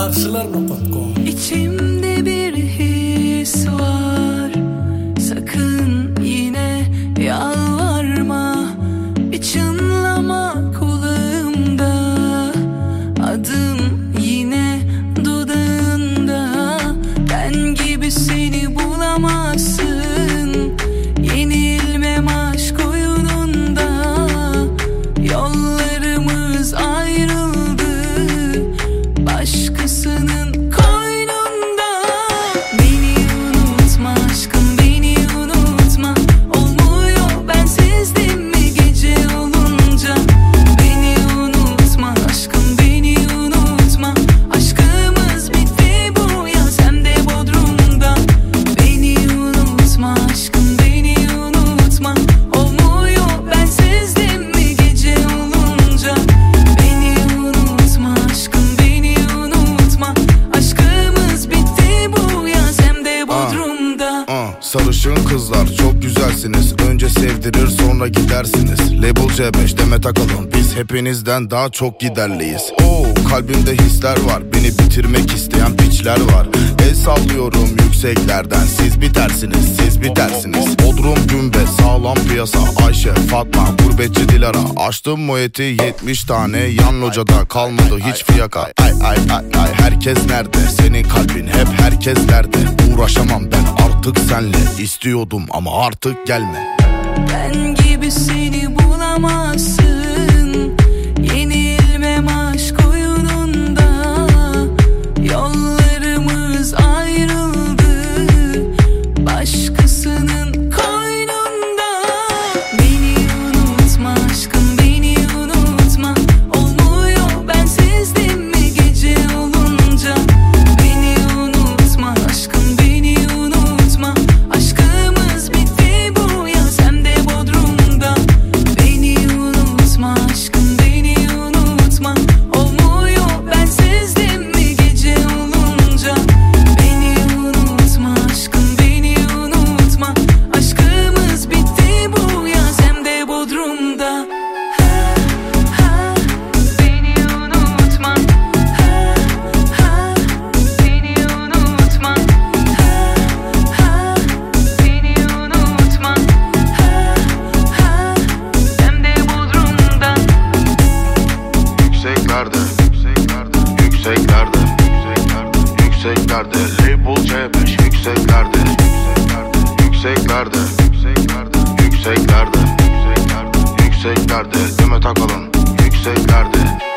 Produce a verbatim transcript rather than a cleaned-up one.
karşılar mı Kotko? İçimde bir his var, sakın yine yalvarma. Bir çınlama kulağımda, adım yine dudağında. Ben gibi seni bulamazsın, yenilmem aşk oyununda. Yollarımız ayrıldı başkasının koynunda. Beni unutma aşkım, beni unutma. Olmuyor bensizdim mi gece olunca. Beni unutma aşkım, beni unutma. Aşkımız bitti bu yaz hem de Bodrum'da. Beni unutma aşkım, beni unutma. Olmuyor bensizdim mi gece olunca. Beni unutma aşkım, beni unutma. Aşkımız bitti bu yaz hem de Bodrum'da. Ah, sarışın kızlar çok güzelsiniz. Önce sevdirir sonra gidersiniz. Label C beş Demet Akalın, biz hepinizden daha çok giderliyiz. Oo, kalbimde hisler var, beni bitirmek isteyen piçler var. El sallıyorum yükseklerden, siz bitersiniz, siz bitersiniz. Bodrum Gümbet, sağlam piyasa, Ayşe, Fatma, gurbetçi Dilara. Açtım moyeti yetmiş tane, yan locada kalmadı hiç fiyaka. Ay ay ay ay, herkes nerede? Senin kalbin hep herkeslerde. Uğraşamam ben artık senle, istiyordum ama artık gelme. Ben gibi seni bulamazsın, yenilmem aşk oyununda. Yollarımız ayrıldı başkasının koynunda. Beni unutma aşkım, beni unutma. Olmuyor bensizdim mi gece olunca. Beni unutma aşkım, beni unutma. Aşkımız bitti bu yaz hem de Bodrum'da. Beni unutma aşkım, beni unutma. Olmuyor bensizdim mi gece olunca. Beni unutma aşkım, beni unutma. Aşkımız bitti bu yaz hem de Bodrum'da. Ha, ha, beni unutma. Ha, ha, beni unutma. Ha, ha, beni unutma. Ha, ha, hem de Bodrum'da. Yükseklerde, yükseklerde, yükseklerde, yükseklerde, yükseklerde. Label C beş yükseklerde, yükseklerde, yükseklerde, yükseklerde, yükseklerde, yükseklerde. Demet Akalın yükseklerde.